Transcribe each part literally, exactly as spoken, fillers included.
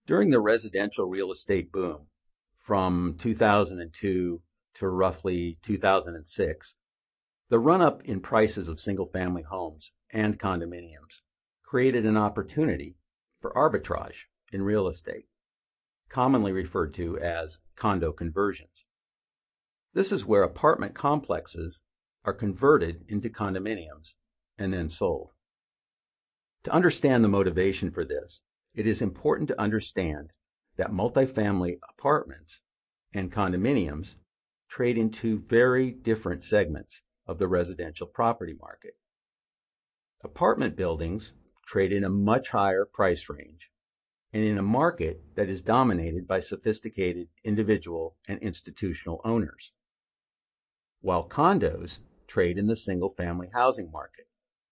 During the residential real estate boom from two thousand two to roughly two thousand six, the run-up in prices of single-family homes and condominiums created an opportunity for arbitrage in real estate, commonly referred to as condo conversions. This is where apartment complexes are converted into condominiums and then sold. To understand the motivation for this, it is important to understand that multifamily apartments and condominiums trade in two very different segments of the residential property market. Apartment buildings trade in a much higher price range and in a market that is dominated by sophisticated individual and institutional owners, while condos trade in the single-family housing market.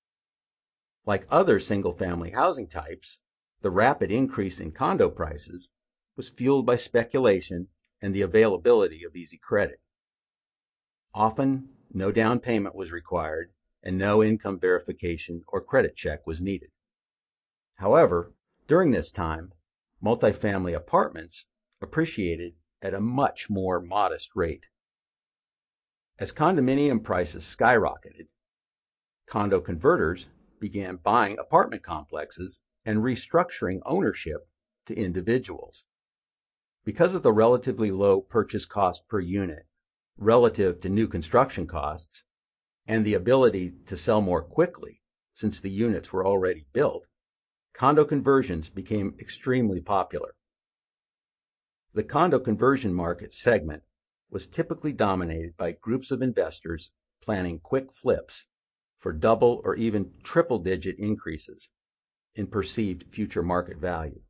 Like other single-family housing types, the rapid increase in condo prices was fueled by speculation and the availability of easy credit. Often, no down payment was required and no income verification or credit check was needed. However, during this time, multifamily apartments appreciated at a much more modest rate. As condominium prices skyrocketed, condo converters began buying apartment complexes and restructuring ownership to individuals. Because of the relatively low purchase cost per unit relative to new construction costs and the ability to sell more quickly since the units were already built, condo conversions became extremely popular. The condo conversion market segment was typically dominated by groups of investors planning quick flips for double or even triple digit increases in perceived future market value.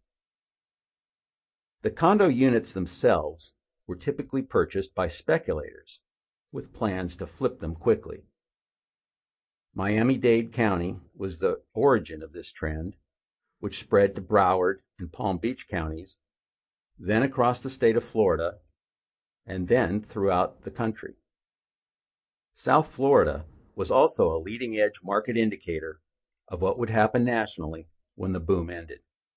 The condo units themselves were typically purchased by speculators with plans to flip them quickly. Miami-Dade County was the origin of this trend, which spread to Broward and Palm Beach counties, then across the state of Florida, and then throughout the country. South Florida was also a leading-edge market indicator of what would happen nationally when the boom ended.